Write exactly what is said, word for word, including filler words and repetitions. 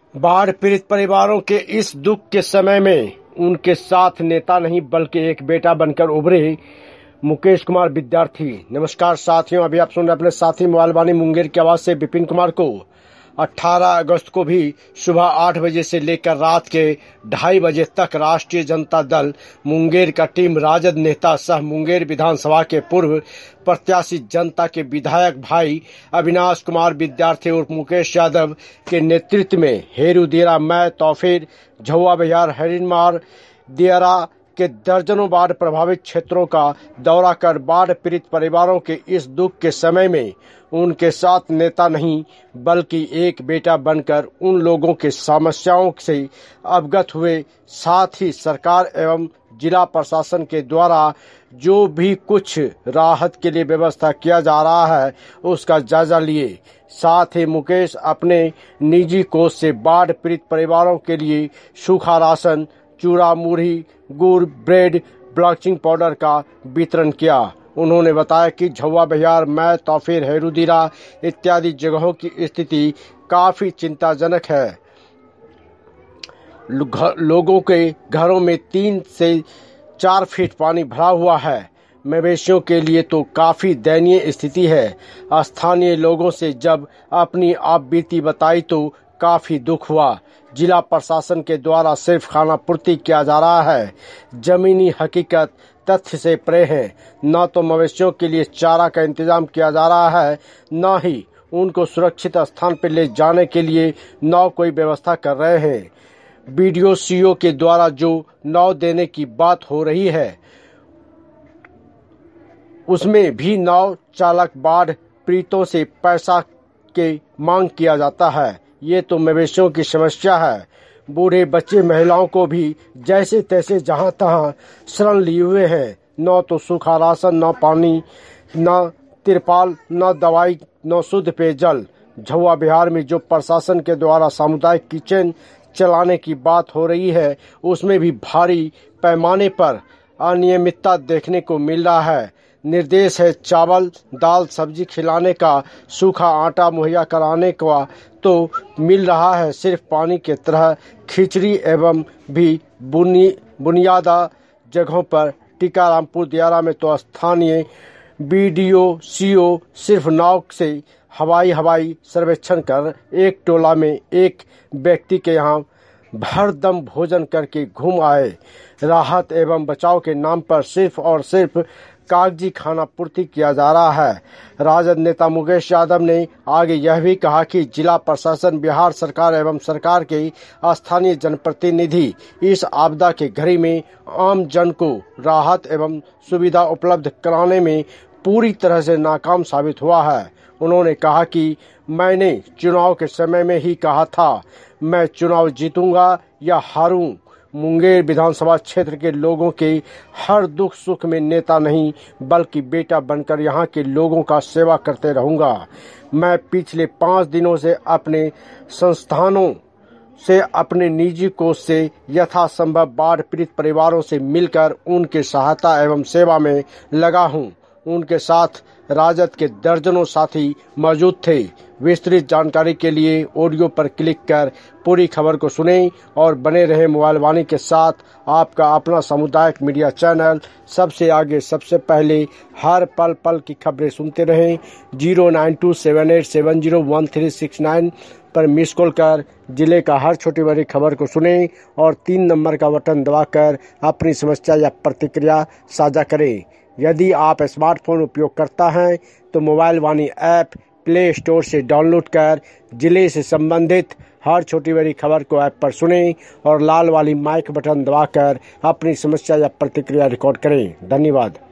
बाढ़ पीड़ित परिवारों के इस दुख के समय में उनके साथ नेता नहीं बल्कि एक बेटा बनकर उभरे मुकेश कुमार विद्यार्थी। नमस्कार साथियों, अभी आप सुन रहे अपने साथी मोबाइल वाणी मुंगेर की आवाज से विपिन कुमार को। अठारह अगस्त को भी सुबह आठ बजे से लेकर रात के ढाई बजे तक राष्ट्रीय जनता दल मुंगेर का टीम राजद नेता सह मुंगेर विधानसभा के पूर्व प्रत्याशी जनता के विधायक भाई अविनाश कुमार विद्यार्थी उर्फ मुकेश यादव के नेतृत्व में हेरू दियरा मैं तौफीर झुआ बिहार हरिनमार दियरा के दर्जनों बाढ़ प्रभावित क्षेत्रों का दौरा कर बाढ़ पीड़ित परिवारों के इस दुख के समय में उनके साथ नेता नहीं बल्कि एक बेटा बनकर उन लोगों के समस्याओं से अवगत हुए। साथ ही सरकार एवं जिला प्रशासन के द्वारा जो भी कुछ राहत के लिए व्यवस्था किया जा रहा है उसका जायजा लिए। साथ ही मुकेश अपने निजी कोष से बाढ़ पीड़ित परिवारों के लिए सूखा राशन, चूड़ा, मुरही, गुड़, ब्रेड, ब्लीचिंग पाउडर का वितरण किया। उन्होंने बताया कि झुआ बिहार मैं तौफीर हेरू दियरा इत्यादि जगहों की स्थिति काफी चिंताजनक है। लोगों के घरों में तीन से चार फीट पानी भरा हुआ है। मवेशियों के लिए तो काफी दयनीय स्थिति है। स्थानीय लोगों से जब अपनी आप बीती बताई तो काफी दुख हुआ। जिला प्रशासन के द्वारा सिर्फ खाना पूर्ति किया जा रहा है। जमीनी हकीकत तथ्य से परे है। न तो मवेशियों के लिए चारा का इंतजाम किया जा रहा है, न ही उनको सुरक्षित स्थान पर ले जाने के लिए नाव कोई व्यवस्था कर रहे हैं। बीडीओ सीओ के द्वारा जो नाव देने की बात हो रही है उसमें भी नाव चालक बाढ़ पीड़ितों से पैसा के मांग किया जाता है। ये तो मवेशियों की समस्या है। बूढ़े बच्चे महिलाओं को भी जैसे तैसे जहां तहां शरण लिए हुए हैं। न तो सूखा राशन, न पानी, न तिरपाल, न दवाई, न शुद्ध पेयजल। झुआ बिहार में जो प्रशासन के द्वारा सामुदायिक किचन चलाने की बात हो रही है उसमें भी भारी पैमाने पर अनियमितता देखने को मिल रहा है। निर्देश है चावल, दाल, सब्जी खिलाने का, सूखा आटा मुहैया कराने का तो मिल रहा है सिर्फ पानी के तरह खिचड़ी एवं भी बुनी बुनियादा जगहों पर। टीकारामपुर दियारा में तो स्थानीय बीडीओ सीओ सिर्फ नाव से हवाई हवाई सर्वेक्षण कर एक टोला में एक व्यक्ति के यहाँ भरदम भोजन करके घूम आए। राहत एवं बचाव के नाम पर सिर्फ और सिर्फ कागजी खाना पूर्ति किया जा रहा है। राजद नेता मुकेश यादव ने आगे यह भी कहा कि जिला प्रशासन, बिहार सरकार एवं सरकार के स्थानीय जनप्रतिनिधि इस आपदा के घड़ी में आम जन को राहत एवं सुविधा उपलब्ध कराने में पूरी तरह से नाकाम साबित हुआ है। उन्होंने कहा कि मैंने चुनाव के समय में ही कहा था मैं चुनाव जीतूंगा या हारूं। मुंगेर विधानसभा क्षेत्र के लोगों के हर दुख सुख में नेता नहीं बल्कि बेटा बनकर यहाँ के लोगों का सेवा करते रहूंगा। मैं पिछले पाँच दिनों से अपने संस्थानों से अपने निजी कोष से यथासंभव बाढ़ पीड़ित परिवारों से मिलकर उनके सहायता एवं सेवा में लगा हूँ। उनके साथ राजद के दर्जनों साथी मौजूद थे। विस्तृत जानकारी के लिए ऑडियो पर क्लिक कर पूरी खबर को सुनें और बने रहे मोबाइल वाणी के साथ। आपका अपना सामुदायिक मीडिया चैनल सबसे आगे सबसे पहले हर पल पल की खबरें सुनते रहें। Zero nine two seven eight seven zero one three six nine पर मिस कॉल कर जिले का हर छोटी बड़ी खबर को सुनें और तीन नंबर का बटन दबाकर अपनी समस्या या प्रतिक्रिया साझा करें। यदि आप स्मार्टफोन उपयोग करता हैं तो mobile Vani app Play Store से डाउनलोड कर जिले से संबंधित हर छोटी बड़ी खबर को ऐप पर सुनें और लाल वाली माइक बटन दबाकर अपनी समस्या या प्रतिक्रिया रिकॉर्ड करें। धन्यवाद।